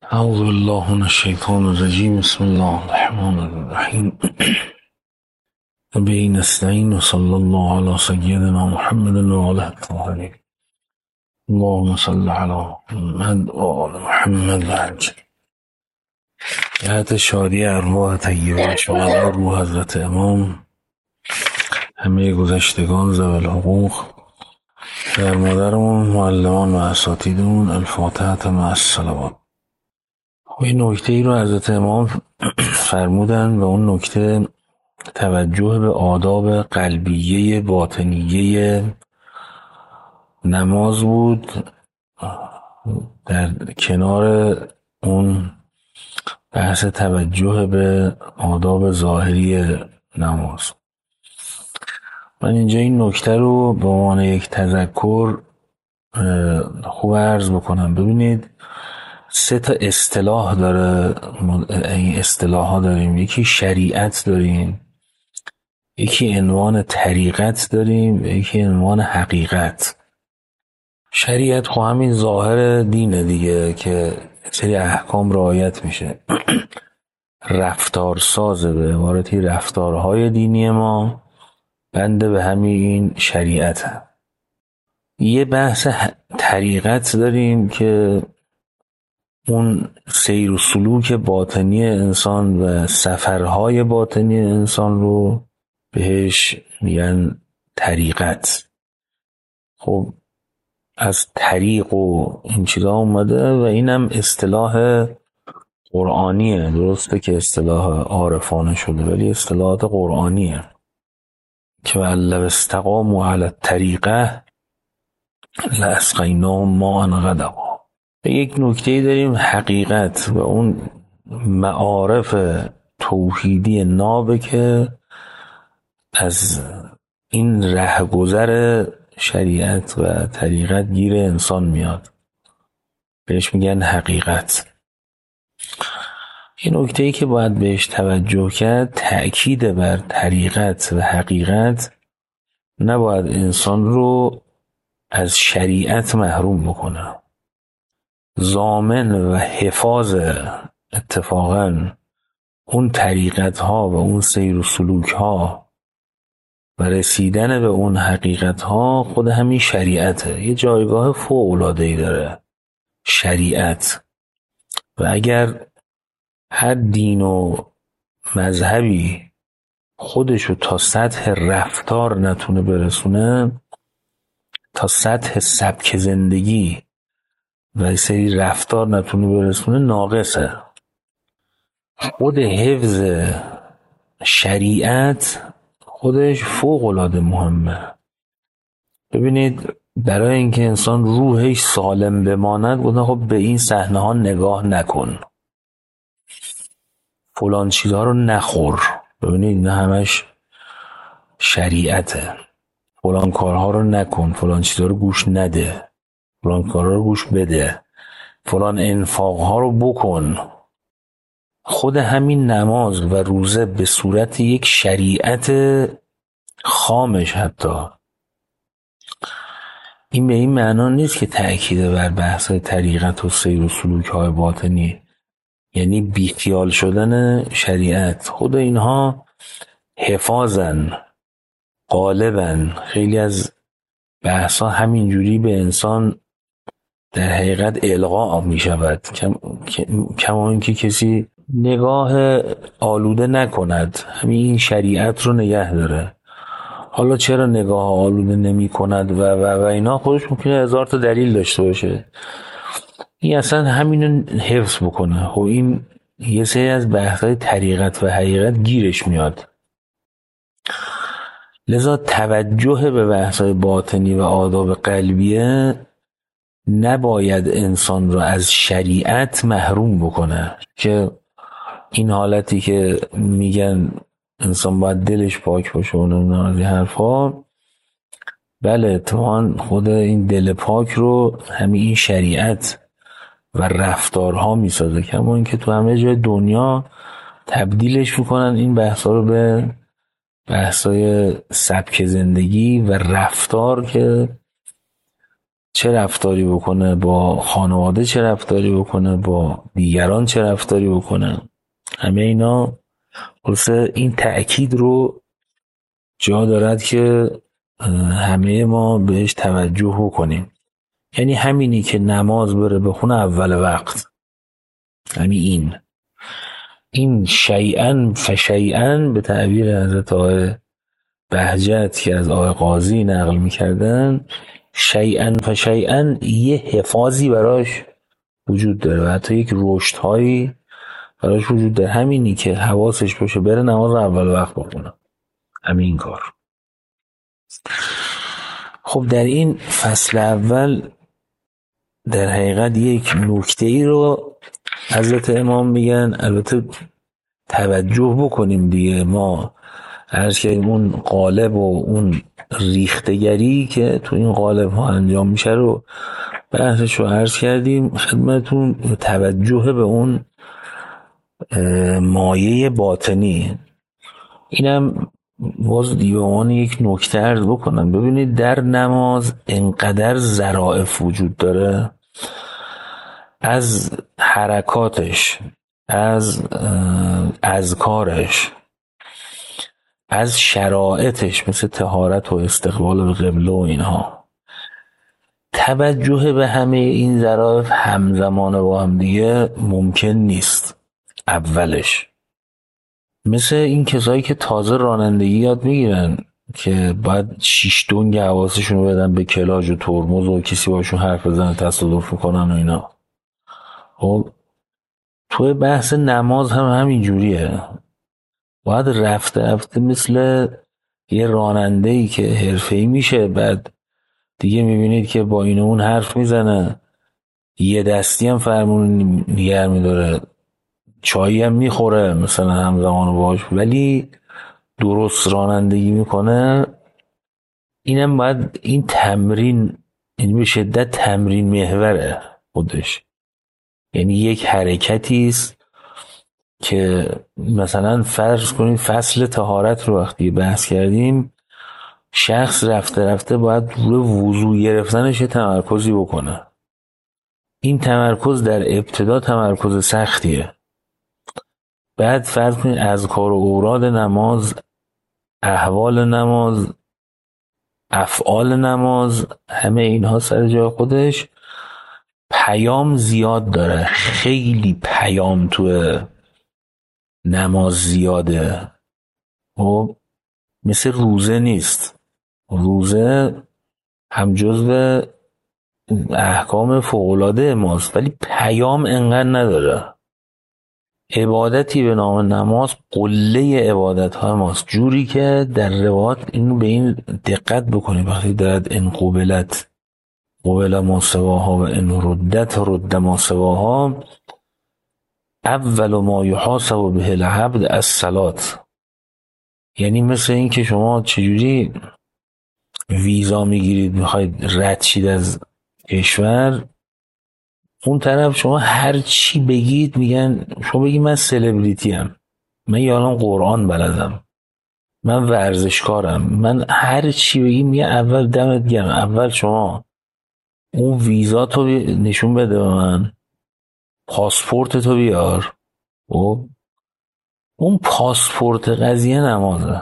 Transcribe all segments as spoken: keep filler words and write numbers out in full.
اعوذ بالله من الشیطان الرجیم. بسم الله الرحمن الرحیم. و به نستعین و صلی الله علی سیدنا محمد و آله الطاهرین. اللهم صل علی محمد و آل محمد و عجل. جهت شادی ارواح طیبه شهداء روح حضرت امام، همه گذشتگان ذوی الحقوق، پدر مادرمون، معلمان و اساتیدمون، الفاتحه مع الصلوات. این نکته ای رو حضرت امام فرمودن و اون نکته توجه به آداب قلبیه باطنیه نماز بود، در کنار اون بحث توجه به آداب ظاهری نماز. من اینجا این نکته رو به عنوان یک تذکر خوب عرض بکنم. ببینید، سه تا اصطلاح داره. این اصطلاح ها داریم، یکی شریعت داریم، یکی عنوان طریقت داریم، یکی عنوان حقیقت. شریعت خب همین ظاهر دینه دیگه که سری احکام رعایت میشه. رفتار سازه، به عبارتی رفتارهای دینی ما بنده به همین شریعت هم. یه بحث طریقت داریم که اون سیر و سلوک باطنی انسان و سفرهای باطنی انسان رو بهش میگن طریقت. خب از طریق و این چیزا اومده و اینم اصطلاح قرآنیه. درسته که اصطلاح عارفانه شده ولی اصطلاحات قرآنیه که لو استقاموا علی الطریقه لاسقیناهم ماء غدقا. یک نکته داریم حقیقت و اون معارف توحیدی نابه که از این رهگذر شریعت و طریقت گیر انسان میاد، بهش میگن حقیقت. این نکته ای که باید بهش توجه کرد، تأکید بر طریقت و حقیقت نباید انسان رو از شریعت محروم بکنه. ضامن و حفاظ اتفاقا اون طریقت ها و اون سیر و سلوک ها و رسیدن به اون حقیقت ها خود همین شریعته. یه جایگاه فوق العاده ای داره شریعت، و اگر هر دین و مذهبی خودشو تا سطح رفتار نتونه برسونه، تا سطح سبک زندگی و سری رفتار نتونه برسونه، ناقصه. خود حفظ شریعت خودش فوق العاده مهمه. ببینید، برای اینکه انسان روحش سالم بماند گفتن خب به این صحنه ها نگاه نکن، فلان چیزها رو نخور. ببینید نه همش شریعته. فلان کارها رو نکن، فلان چیزها رو گوش نده، فلان کارها رو گوش بده، فلان انفاقها رو بکن. خود همین نماز و روزه به صورت یک شریعت خامش، حتی این به این معنا نیست که تأکید بر بحث طریقت و سیر و سلوک های باطنی، یعنی بیخیال شدن شریعت. خود اینها حفاظن. غالبا خیلی از بحثا همینجوری به انسان در حقیقت القا می شود، کما اینکه کسی نگاه آلوده نکند، همین این شریعت رو نگه داره. حالا چرا نگاه آلوده نمی کند و و و اینا، خودش ممکنه هزار تا دلیل داشته باشه. این اصلا همینو حفظ بکنه. خب این یه سری از بحث‌های طریقت و حقیقت گیرش میاد. لذا توجه به بحث‌های باطنی و آداب قلبیه نباید انسان رو از شریعت محروم بکنه، که این حالتی که میگن انسان باید دلش پاک باشه و نمیدونم از این حرفا، بله اتفاقا خود این دل پاک رو همین این شریعت و رفتارها میسازه، کما اینکه تو همه جای دنیا تبدیلش میکنن این بحثا رو به بحثای سبک زندگی و رفتار که چه رفتاری بکنه با خانواده، چه رفتاری بکنه با دیگران، چه رفتاری بکنه. همه اینا خلاصه این تأکید رو جا دارد که همه ما بهش توجه بکنیم. یعنی همینی که نماز بره بخونه اول وقت، یعنی این این شیئن فشیئن به تعبیر حضرت آقای بهجت که از آقای قاضی نقل میکردن، شیئن فشیئن یه حفاظی براش وجود داره و حتی یک رشدهایی براش وجود داره. همینی که حواسش باشه بره نماز اول وقت بخونه، همین کار. خب در این فصل اول در حقیقت یک نکته ای رو حضرت امام میگن. البته توجه بکنیم دیگه، ما عرض کردیم اون قالب و اون ریختگری که تو این قالب ها انجام میشه رو بحثش رو عرض کردیم خدمتون. توجه به اون مایه باطنی، اینم باز دیوان یک نکته عرض بکنم. ببینید در نماز انقدر ظرافت وجود داره، از حرکاتش، از اذکارش، از شرایطش مثل طهارت و استقبال به قبله و اینها. توجه به همه این ظرافت همزمان با هم دیگه ممکن نیست اولش. مثل این کسایی که تازه رانندگی یاد میگیرن که باید شیش دنگ حواسشون رو بدن به کلاژ و ترمز و کسی باشون حرف بزنه تصادف میکنن و اینا. خب توی بحث نماز هم همین جوریه، باید رفته رفته مثل یه راننده‌ای که حرفه‌ای میشه، بعد دیگه میبینید که با این اون حرف میزنه، یه دستی هم فرمون نگر میداره، چایی هم میخوره مثلا همزمان باش، ولی درست رانندگی میکنه. اینم باید این تمرین، این به شدت تمرین محوره خودش. یعنی یک حرکتی است که مثلا فرض کنید فصل طهارت رو وقتی بحث کردیم، شخص رفته رفته باید روی وضو گرفتنش تمرکزی بکنه. این تمرکز در ابتدا تمرکز سختیه. بعد فرض کنید اذکار و اوراد نماز، احوال نماز، افعال نماز، همه اینها سر جای خودش پیام زیاد داره. خیلی پیام تو نماز زیاده. خب مثل روزه نیست. روزه هم جزو احکام فوق‌العاده ماست ولی پیام انقدر نداره. عبادتی به نام نماز قله عبادت های ماست، جوری که در روایات اینو به این دقت بکنید وقتی دارد ان قبلت قبل ما سواها و ان ردت رد ما سواها، اول ما یحاسب به العبد الصلات. یعنی مثل این که شما چجوری ویزا میگیرید میخواید رد شید از کشور، اون طرف شما هر چی بگید میگن، شما بگید من سلبریتی ام، من یالان قرآن بلدم، من ورزشکارم، من هر چی بگید میگن اول دمت گرم، اول شما اون ویزا تو نشون بده به من، پاسپورت تو بیار. و اون پاسپورت قضیه نمازه.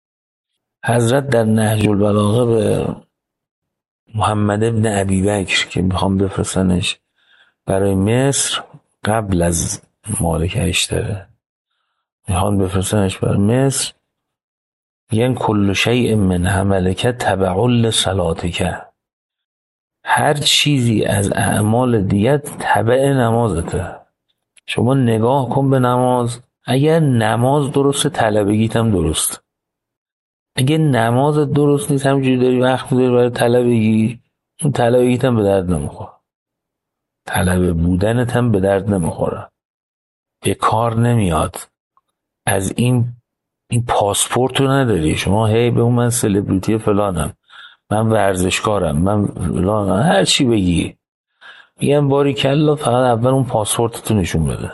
حضرت در نهج البلاغه به محمد ابن ابی بکر که میخوام بفرستنش برای مصر، قبل از مالکش داره میخوان بفرستنش برای مصر، میگن کل شیء من عملک تبع لصلاتک، هر چیزی از اعمال دیگه تبع نمازته. شما نگاه کن به نماز، اگر نماز درسته طلبگیت هم درست. اگه نماز درست نیست همینجوری داری وقت می‌ذاری برای طلبگی، اون طلبگیت هم به درد نمیخوره، طلبه بودنت هم به درد نمیخوره، به کار نمیاد. از این این پاسپورت رو نداری شما، هی به اون من سلبریتی فلانم، من ورزشکارم، من فلانم، هر چی بگی میگم باری کلا فقط اول اون پاسپورتتو نشون بده.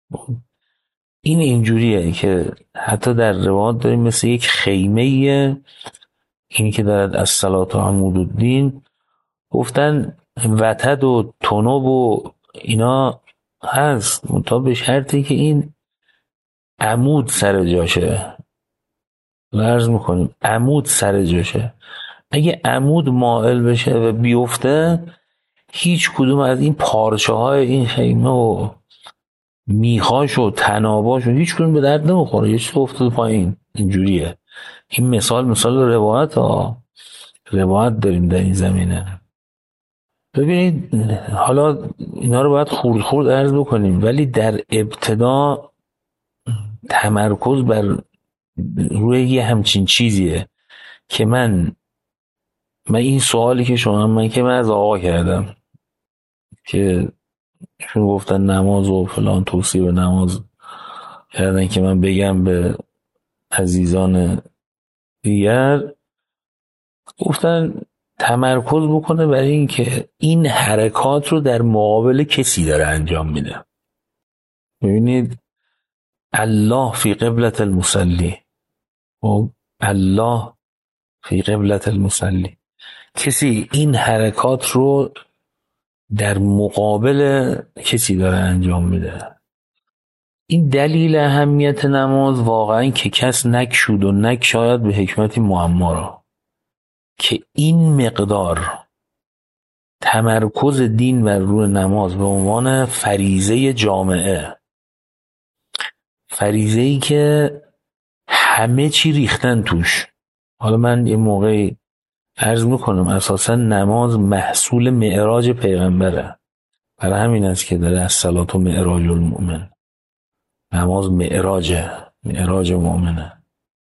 این اینجوریه که حتی در روایات داریم مثل یک خیمه، اینی که دارد از صلات و عمود الدین، گفتن وتد و تنوب و اینا هست، منتها به شرطی که این عمود سر جاشه. عرض میکنیم عمود سر جاشه. اگه عمود مائل بشه و بیفته، هیچ کدوم از این پارچه های این خیمه و میخاش و تناباش و هیچ کدوم به درد نمیخوره. یه چیز افتاد پایین. اینجوریه. این مثال مثال روایت ها روایت داریم در این زمینه. ببینید حالا اینا رو باید خورد خورد عرض بکنیم، ولی در ابتدا تمرکز بر روی یه همچین چیزیه که من من این سوالی که شما من که من از آقا کردم که شون گفتن نماز و فلان توصیه به نماز کردن که من بگم به عزیزان دیگر، گفتن تمرکز بکنه برای این که این حرکات رو در مقابل کسی داره انجام میده. ببینید الله فی قبلت المصلی و الله فی قبلت المصلی، کسی این حرکات رو در مقابل کسی داره انجام میده. این دلیل اهمیت نماز واقعا که کس نکشود و نکشاید به حکمتی معما را که این مقدار تمرکز دین بر روی نماز به عنوان فریضه جامعه، فریضه‌ای که همه چی ریختن توش. حالا من یه موقعی عرض میکنم اساسا نماز محصول معراج پیغمبره، برای همین است که در الصلاة معراج المؤمن، نماز معراجه، معراج مؤمنه.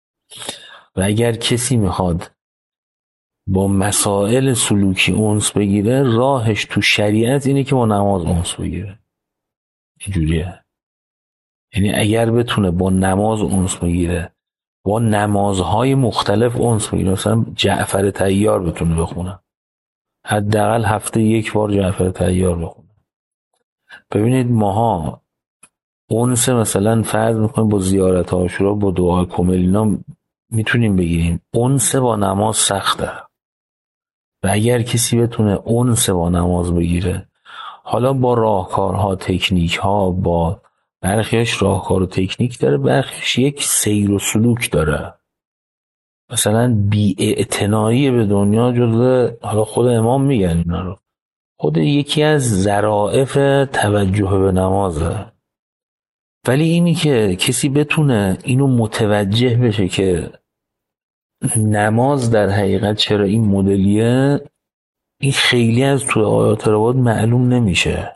و اگر کسی میخواد با مسائل سلوکی انس بگیره، راهش تو شریعت اینه که با نماز انس بگیره. اینجوریه. یعنی اگر بتونه با نماز انس بگیره، با نمازهای مختلف انس بگیره، مثلا جعفر طیار بتونه بخونه، حداقل هفته یک بار جعفر طیار بخونه. ببینید ماها انس مثلا فرض میکنیم با زیارت عاشورا با دعای کامل اینا میتونیم بگیریم، انس با نماز سخته. و اگر کسی بتونه انس با نماز بگیره، حالا با راهکارها تکنیک ها، با برخیش راهکار و تکنیک داره، برخیش یک سیر و سلوک داره. مثلا بی‌اعتنایی به دنیا جزء، حالا خود امام میگن اینا رو، خود یکی از ظرافت توجه به نمازه. ولی اینی که کسی بتونه اینو متوجه بشه که نماز در حقیقت چرا این مدلیه، این خیلی از تو آیات روایات معلوم نمیشه.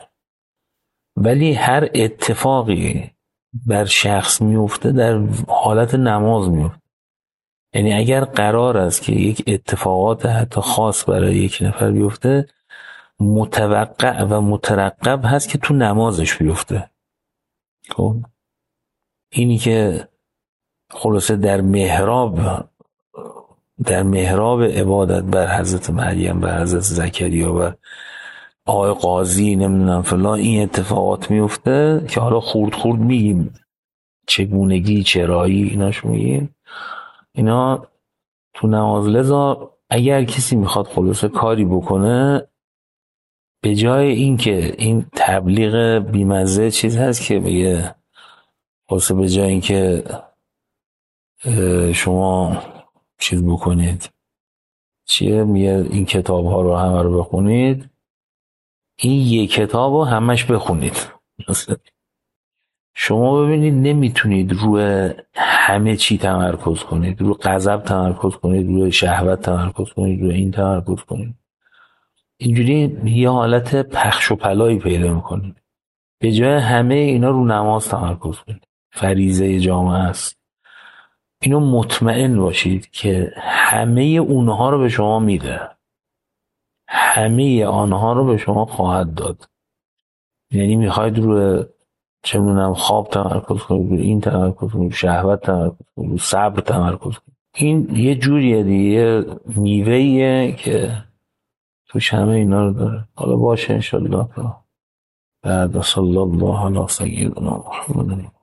ولی هر اتفاقی بر شخص میفته در حالت نماز میفته. یعنی اگر قرار است که یک اتفاقات حتی خاص برای یک نفر بیفته، متوقع و مترقب هست که تو نمازش بیفته. خب اینی که خلاصه در محراب در محراب عبادت بر حضرت مریم، بر حضرت زکریا و آقای قاضی نمیدونم فلان این اتفاقات میفته که حالا خورد خورد میگیم چگونگی چرایی ایناش میگیم، اینا تو نماز. لذا اگر کسی میخواد خلاصه کاری بکنه، به جای این که این تبلیغ بیمزه چیز هست که بگه خلاصه به جای این که شما چیز بکنید چیه میگه این کتاب ها رو همه رو بخونید، این یک کتاب رو همش بخونید. شما ببینید نمیتونید روی همه چی تمرکز کنید، روی غضب تمرکز کنید، روی شهوت تمرکز کنید، روی این تمرکز کنید. اینجوری یه حالت پخش و پلایی پیدا میکنید. به جای همه اینا رو نماز تمرکز کنید، فریضه جامعه است. اینو مطمئن باشید که همه اونها رو به شما میده، همه آنها رو به شما خواهد داد. یعنی میخواید روی چه میدونم خواب تمرکز کنید، روی این تمرکز کنید، شهوت تمرکز کنید، روی صبر تمرکز کنید. این یه جوریه دیگه، میوهیه که توش همه اینا رو داره. حالا باشه انشالله. بعد صلی الله علی سیدنا محمد.